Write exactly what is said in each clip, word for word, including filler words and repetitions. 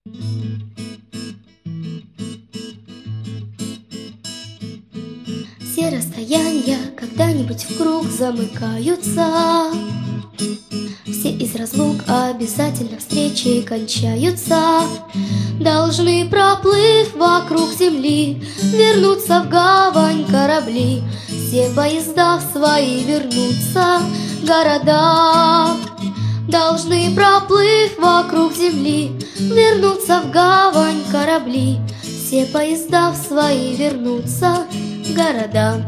Все расстояния когда-нибудь в круг замыкаются, все из разлук обязательно встречи кончаются. Должны, проплыв вокруг земли, вернуться в гавань корабли. Все поезда в свои вернутся города. Должны, проплыв вокруг земли, вернуться в гавань корабли. Все поезда в свои вернутся города.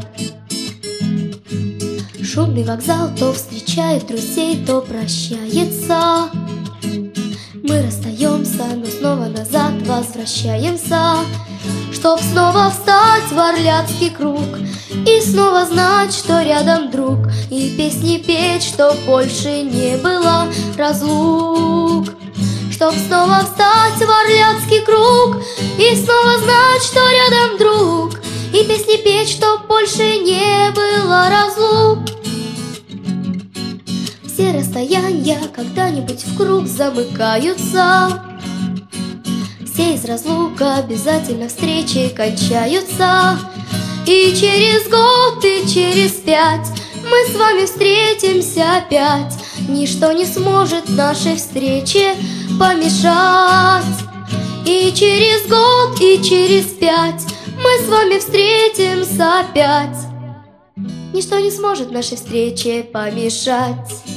Шумный вокзал то встречает друзей, то прощается. Мы расстаемся, но снова назад возвращаемся, чтоб снова встать в орляцкий круг и снова знать, что рядом друг, и песни петь, чтоб больше не было разлук. Чтоб снова встать в орляцкий круг и снова знать, что рядом друг, и песни петь, чтоб больше не было разлук. Все расстояния когда-нибудь в круг замыкаются, все из разлук обязательно встречи кончаются. И через год, и через пять мы с вами встретимся опять. Ничто не сможет нашей встрече помешать. И через год, и через пять мы с вами встретимся опять. Ничто не сможет нашей встрече помешать.